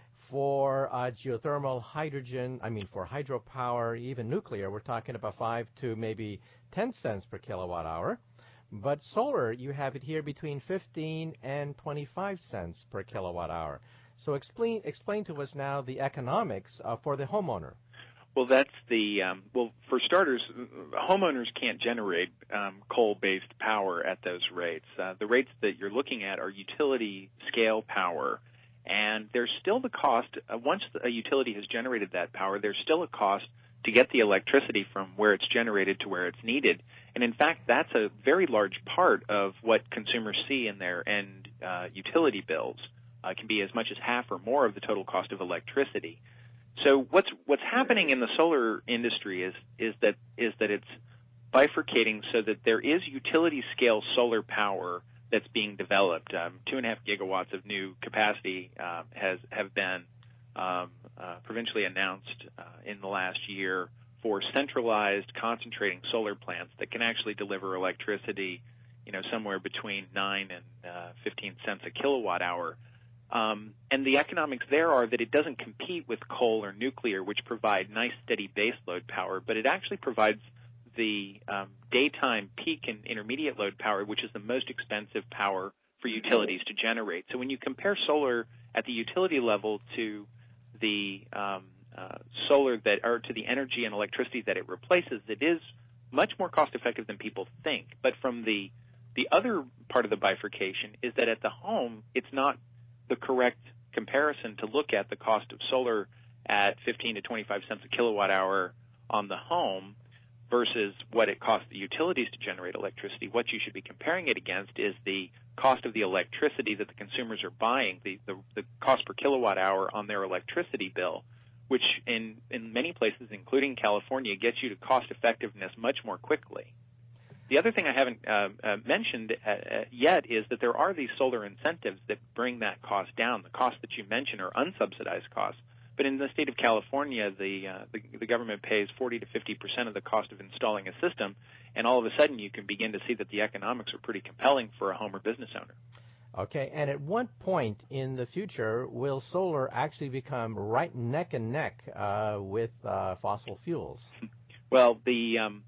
For uh, geothermal, hydrogen, I mean for hydropower, even nuclear, we're talking about five to maybe ten cents per kilowatt hour. But solar, you have it here between fifteen and twenty-five cents per kilowatt hour. So explain explain to us now the economics uh, for the homeowner. Well, that's the um, well. For starters, homeowners can't generate um, coal-based power at those rates. Uh, the rates that you're looking at are utility scale power, and there's still the cost. Uh, once a utility has generated that power, there's still a cost to get the electricity from where it's generated to where it's needed. And in fact, that's a very large part of what consumers see in their end uh, utility bills. Uh, can be as much as half or more of the total cost of electricity. So what's what's happening in the solar industry is is that is that it's bifurcating so that there is utility scale solar power that's being developed. Um, two and a half gigawatts of new capacity uh, has have been um, uh, provincially announced uh, in the last year for centralized concentrating solar plants that can actually deliver electricity, you know, somewhere between nine and uh, fifteen cents a kilowatt hour. Um, and the economics there are that it doesn't compete with coal or nuclear, which provide nice, steady baseload power, but it actually provides the um, daytime peak and intermediate load power, which is the most expensive power for utilities to generate. So when you compare solar at the utility level to the um, uh, solar that, or to the energy and electricity that it replaces, it is much more cost effective than people think. But from the the other part of the bifurcation is that at the home, it's not the correct comparison to look at the cost of solar at fifteen to twenty-five cents a kilowatt hour on the home versus what it costs the utilities to generate electricity. What you should be comparing it against is the cost of the electricity that the consumers are buying, the, the, the cost per kilowatt hour on their electricity bill, which in, in many places, including California, gets you to cost effectiveness much more quickly. The other thing I haven't uh, uh, mentioned uh, uh, yet is that there are these solar incentives that bring that cost down. The costs that you mentioned are unsubsidized costs. But in the state of California, the, uh, the, the government pays forty to fifty percent of the cost of installing a system, and all of a sudden you can begin to see that the economics are pretty compelling for a home or business owner. Okay, and at what point in the future will solar actually become right neck and neck uh, with uh, fossil fuels? Well, the... Um,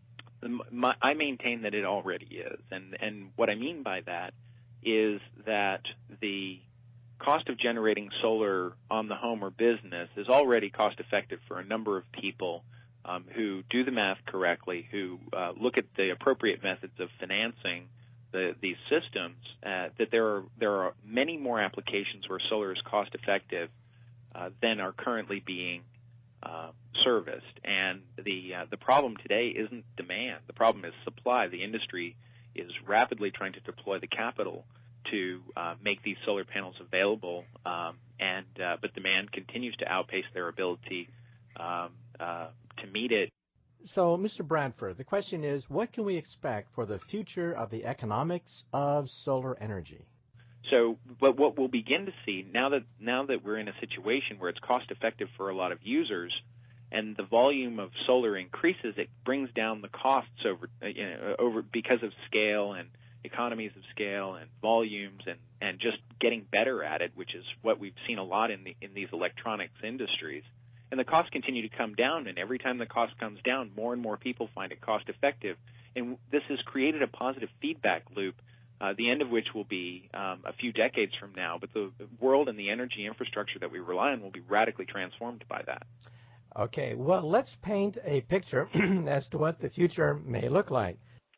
My, I maintain that it already is, and and what I mean by that is that the cost of generating solar on the home or business is already cost effective for a number of people um, who do the math correctly, who uh, look at the appropriate methods of financing the, these systems. Uh, that there are there are many more applications where solar is cost effective uh, than are currently being Uh, serviced, and the uh, the problem today isn't demand. The problem is supply. The industry is rapidly trying to deploy the capital to uh, make these solar panels available, um, and uh, but demand continues to outpace their ability um, uh, to meet it. So, Mister Bradford, the question is, what can we expect for the future of the economics of solar energy? So, but what we'll begin to see now that now that we're in a situation where it's cost effective for a lot of users, and the volume of solar increases, it brings down the costs over, you know, over because of scale and economies of scale and volumes and, and just getting better at it, which is what we've seen a lot in the in these electronics industries. And the costs continue to come down, and every time the cost comes down, more and more people find it cost effective. And this has created a positive feedback loop, uh, the end of which will be um, a few decades from now. But the world and the energy infrastructure that we rely on will be radically transformed by that. Okay, well, let's paint a picture as to what the future may look like.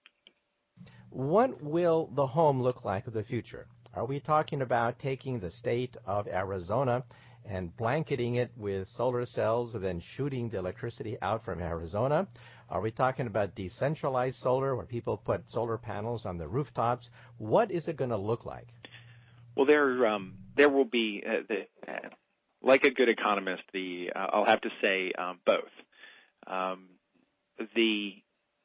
What will the home look like of the future? Are we talking about taking the state of Arizona and blanketing it with solar cells and then shooting the electricity out from Arizona? Are we talking about decentralized solar where people put solar panels on the rooftops? What is it going to look like? Well, there um, there will be, uh, the, uh, like a good economist, the uh, I'll have to say um, both. Um, the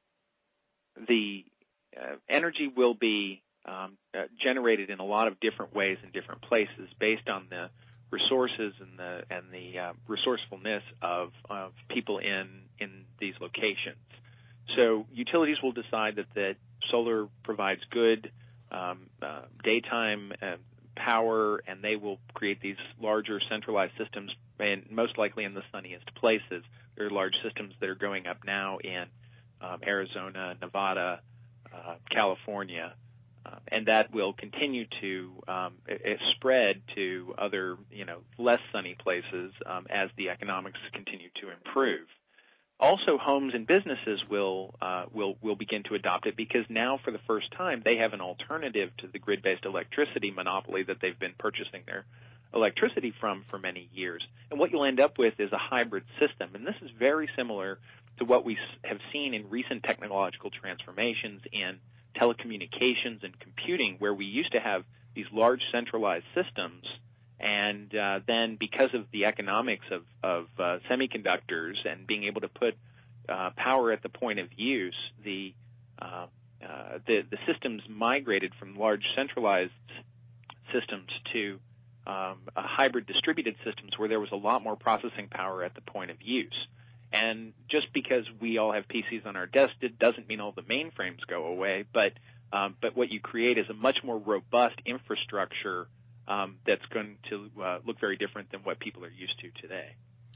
the uh, energy will be um, uh, generated in a lot of different ways in different places based on the resources and the and the uh, resourcefulness of, of people in in these locations. So utilities will decide that, that solar provides good um, uh, daytime uh, power, and they will create these larger centralized systems, and most likely in the sunniest places. There are large systems that are going up now in um, Arizona, Nevada, uh, California. Uh, and that will continue to um, it, spread to other, you know, less sunny places um, as the economics continue to improve. Also, homes and businesses will uh, will will begin to adopt it because now, for the first time, they have an alternative to the grid-based electricity monopoly that they've been purchasing their electricity from for many years. And what you'll end up with is a hybrid system, and this is very similar to what we have seen in recent technological transformations in telecommunications and computing, where we used to have these large centralized systems, and uh, then because of the economics of, of uh, semiconductors and being able to put uh, power at the point of use, the, uh, uh, the the systems migrated from large centralized systems to um, a hybrid distributed systems where there was a lot more processing power at the point of use. And just because we all have P Cs on our desk, it doesn't mean all the mainframes go away. But um, but what you create is a much more robust infrastructure um, that's going to uh, look very different than what people are used to today.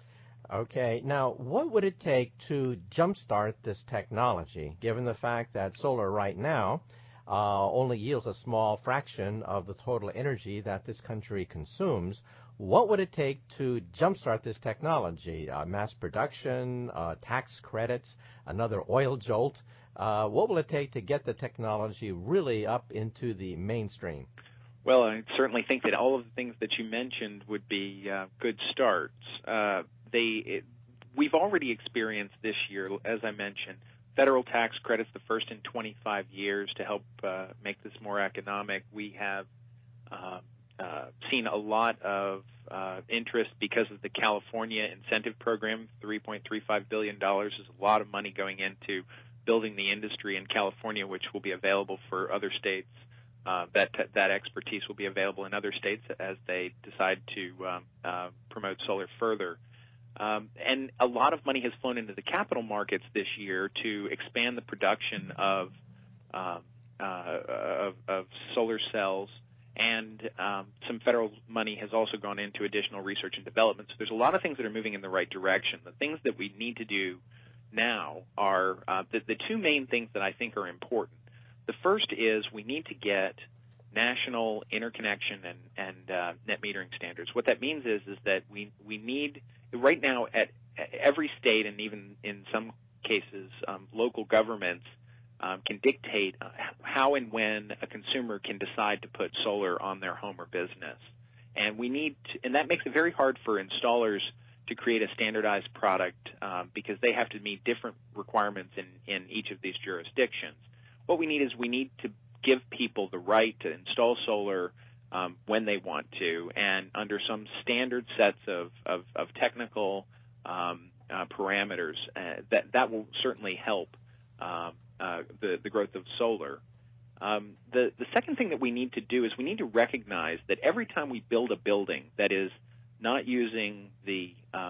Okay. Now, what would it take to jumpstart this technology, given the fact that solar right now uh, only yields a small fraction of the total energy that this country consumes? What would it take to jumpstart this technology? Uh, mass production, uh, tax credits, another oil jolt? Uh, what will it take to get the technology really up into the mainstream? Well, I certainly think that all of the things that you mentioned would be uh, good starts. Uh, they, it, we've already experienced this year, as I mentioned, federal tax credits, the first in twenty-five years, to help uh, make this more economic. We have uh, uh, seen a lot of uh, interest because of the California incentive program. three point three five billion dollars is a lot of money going into building the industry in California, which will be available for other states. Uh, that that expertise will be available in other states as they decide to um, uh, promote solar further. Um, and a lot of money has flown into the capital markets this year to expand the production of um, uh, of, of solar cells, and um, some federal money has also gone into additional research and development. So there's a lot of things that are moving in the right direction. The things that we need to do now are uh, the, the two main things that I think are important. The first is we need to get national interconnection and, and uh, net metering standards. What that means is is that we we need right now at every state, and even in some cases um, local governments um, can dictate how and when a consumer can decide to put solar on their home or business. And we need to, and that makes it very hard for installers to create a standardized product um, because they have to meet different requirements in, in each of these jurisdictions. What we need is we need to give people the right to install solar um, when they want to, and under some standard sets of, of, of technical um, uh, parameters. Uh, that that will certainly help um, uh, the, the growth of solar. Um, the, the second thing that we need to do is we need to recognize that every time we build a building that is not using the um,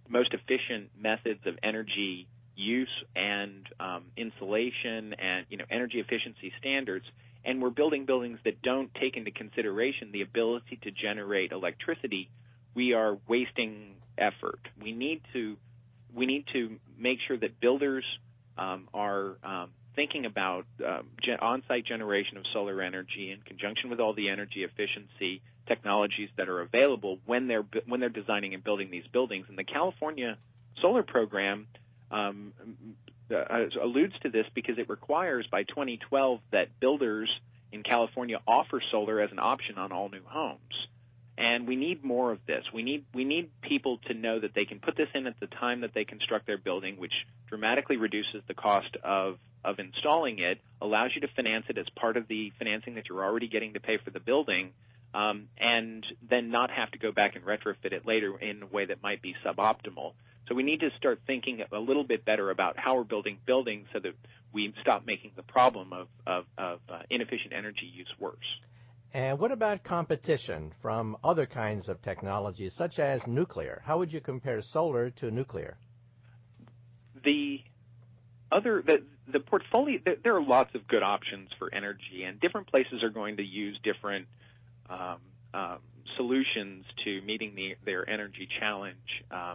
most efficient methods of energy use and um, insulation and, you know, energy efficiency standards, and we're building buildings that don't take into consideration the ability to generate electricity, we are wasting effort. We need to we need to make sure that builders um, are um, thinking about um, gen- on-site generation of solar energy in conjunction with all the energy efficiency technologies that are available when they're when they're designing and building these buildings. And the California Solar Program um, uh, alludes to this because it requires by twenty twelve that builders in California offer solar as an option on all new homes. And we need more of this. We need we need people to know that they can put this in at the time that they construct their building, which dramatically reduces the cost of, of installing it, allows you to finance it as part of the financing that you're already getting to pay for the building, um, and then not have to go back and retrofit it later in a way that might be suboptimal. So we need to start thinking a little bit better about how we're building buildings so that we stop making the problem of, of, of uh, inefficient energy use worse. And what about competition from other kinds of technologies, such as nuclear? How would you compare solar to nuclear? The other, the, the portfolio, there, there are lots of good options for energy, and different places are going to use different um, um, solutions to meeting the, their energy challenge. Um,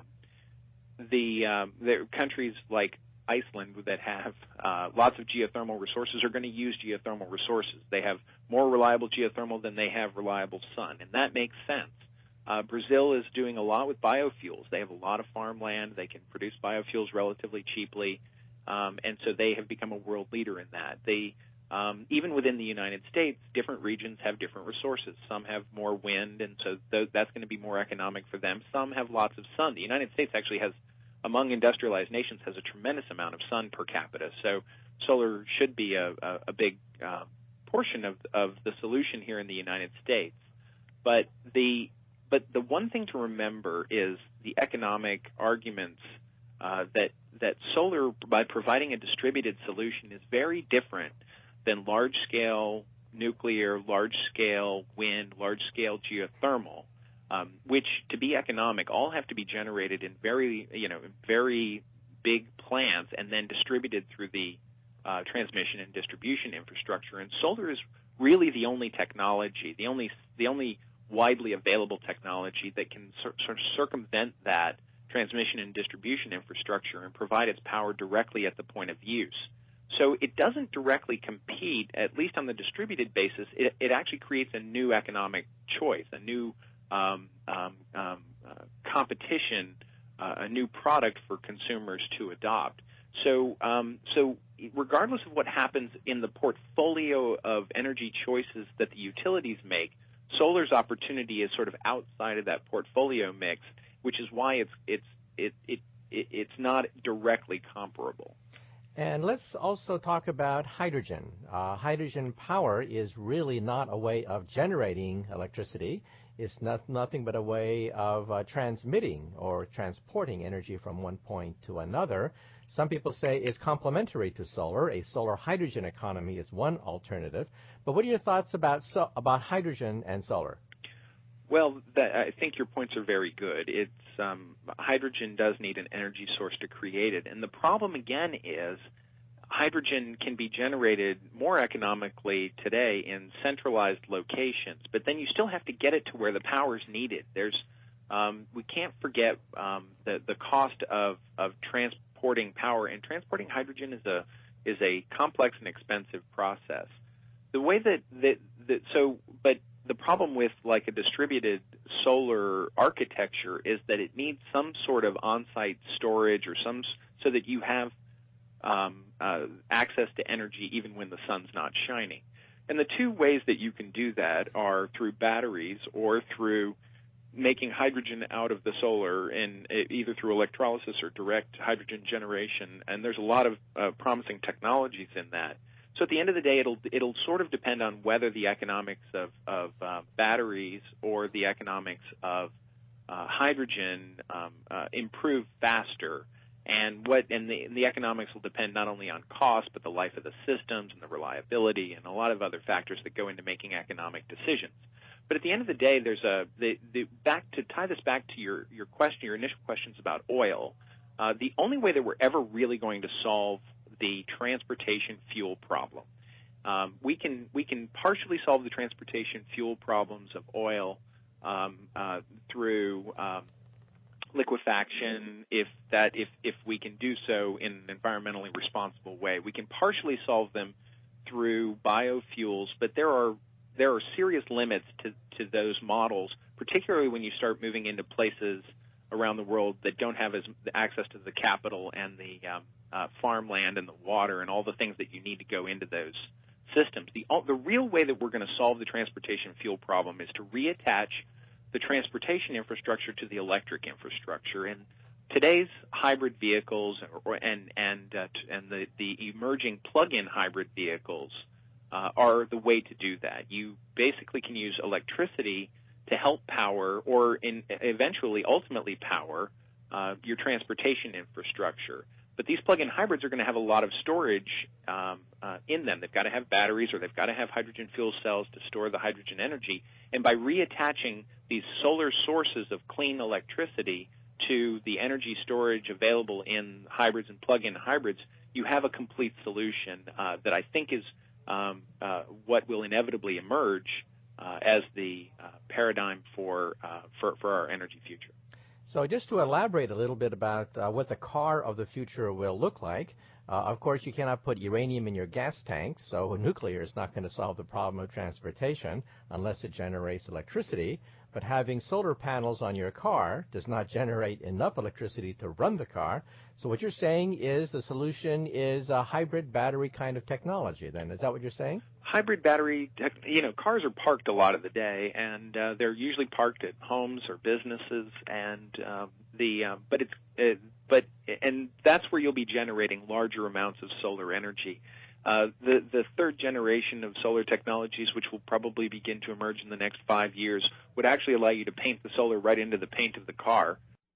the um, there are countries like Iceland that have uh, lots of geothermal resources are going to use geothermal resources. They have more reliable geothermal than they have reliable sun, and that makes sense. Uh, Brazil is doing a lot with biofuels. They have a lot of farmland. They can produce biofuels relatively cheaply, um, and so they have become a world leader in that. They, um, even within the United States, different regions have different resources. Some have more wind, and so th- that's going to be more economic for them. Some have lots of sun. The United States actually has, among industrialized nations, has a tremendous amount of sun per capita. So solar should be a, a, a big uh, portion of, of the solution here in the United States. But the but the one thing to remember is the economic arguments uh, that that solar, by providing a distributed solution, is very different than large-scale nuclear, large-scale wind, large-scale geothermal. Um, which, to be economic, all have to be generated in very, you know, very big plants and then distributed through the uh, transmission and distribution infrastructure. And solar is really the only technology, the only, the only widely available technology that can cir- sort of circumvent that transmission and distribution infrastructure and provide its power directly at the point of use. So it doesn't directly compete, at least on the distributed basis. It, it actually creates a new economic choice, a new Um, um, um, uh, competition, uh, a new product for consumers to adopt. So, um, so regardless of what happens in the portfolio of energy choices that the utilities make, solar's opportunity is sort of outside of that portfolio mix, which is why it's it's it it, it it's not directly comparable. And let's also talk about hydrogen. Uh, hydrogen power is really not a way of generating electricity. It's not nothing but a way of uh, transmitting or transporting energy from one point to another. Some people say it's complementary to solar. A solar hydrogen economy is one alternative. But what are your thoughts about so, about hydrogen and solar? Well, that, I think your points are very good. It's um, hydrogen does need an energy source to create it, and the problem again is hydrogen can be generated more economically today in centralized locations, but then you still have to get it to where the power is needed. There's um, we can't forget um, the the cost of of transporting power, and transporting hydrogen is a is a complex and expensive process. The way that that, that so, but the problem with like a distributed solar architecture is that it needs some sort of on-site storage or some so that you have um, uh, access to energy even when the sun's not shining. And the two ways that you can do that are through batteries or through making hydrogen out of the solar, in either through electrolysis or direct hydrogen generation. And there's a lot of uh, promising technologies in that. So at the end of the day, it'll it'll sort of depend on whether the economics of of uh, batteries or the economics of uh, hydrogen um, uh, improve faster, and what and the, and the economics will depend not only on cost but the life of the systems and the reliability and a lot of other factors that go into making economic decisions. But at the end of the day, there's a the, the back to tie this back to your your question, your initial questions about oil. Uh, the only way that we're ever really going to solve the transportation fuel problem, um, we can we can partially solve the transportation fuel problems of oil um, uh, through um, liquefaction, if that if if we can do so in an environmentally responsible way. We can partially solve them through biofuels, but there are there are serious limits to, to those models, particularly when you start moving into places around the world that don't have as access to the capital and the um, uh, farmland and the water and all the things that you need to go into those systems. The the real way that we're going to solve the transportation fuel problem is to reattach the transportation infrastructure to the electric infrastructure. And today's hybrid vehicles or, and and uh, and the, the emerging plug-in hybrid vehicles uh, are the way to do that. You basically can use electricity to help power or in, eventually, ultimately power uh, your transportation infrastructure. But these plug-in hybrids are going to have a lot of storage um, uh, in them. They've got to have batteries or they've got to have hydrogen fuel cells to store the hydrogen energy. And by reattaching these solar sources of clean electricity to the energy storage available in hybrids and plug-in hybrids, you have a complete solution uh, that I think is um, uh, what will inevitably emerge uh, as the uh, paradigm for, uh, for for our energy future. So just to elaborate a little bit about uh, what the car of the future will look like, uh, of course you cannot put uranium in your gas tank, so nuclear is not going to solve the problem of transportation unless it generates electricity. But having solar panels on your car does not generate enough electricity to run the car. So what you're saying is the solution is a hybrid battery kind of technology then. Is that what you're saying? Hybrid battery, you know, cars are parked a lot of the day, and uh, they're usually parked at homes or businesses, and um, the uh, but it's uh, but and that's where you'll be generating larger amounts of solar energy. Uh, the the third generation of solar technologies, which will probably begin to emerge in the next five years, would actually allow you to paint the solar right into the paint of the car.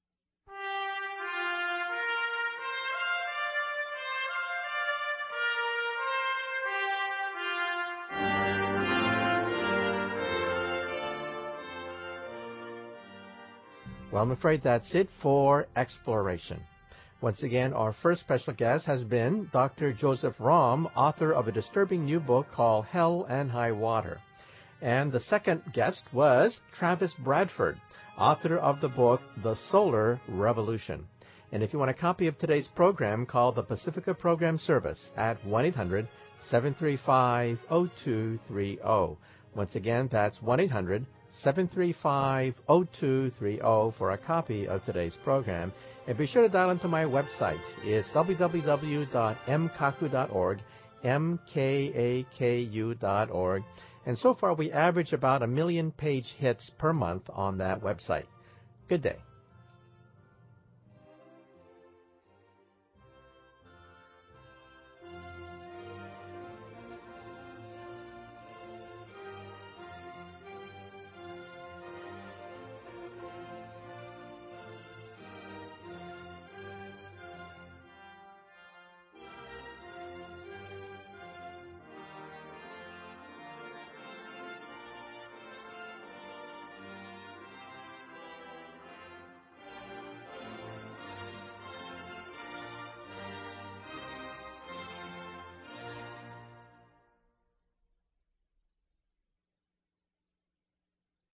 Well, I'm afraid that's it for Exploration. Once again, our first special guest has been Doctor Joseph Romm, author of a disturbing new book called Hell and High Water. And the second guest was Travis Bradford, author of the book The Solar Revolution. And if you want a copy of today's program, call the Pacifica Program Service at one eight hundred seven three five oh two three oh. Once again, that's one eight hundred seven three five oh two three oh for a copy of today's program. And be sure to dial into my website. It's w w w dot m kaku dot org, M K A K U dot org. And so far, we average about a million page hits per month on that website. Good day.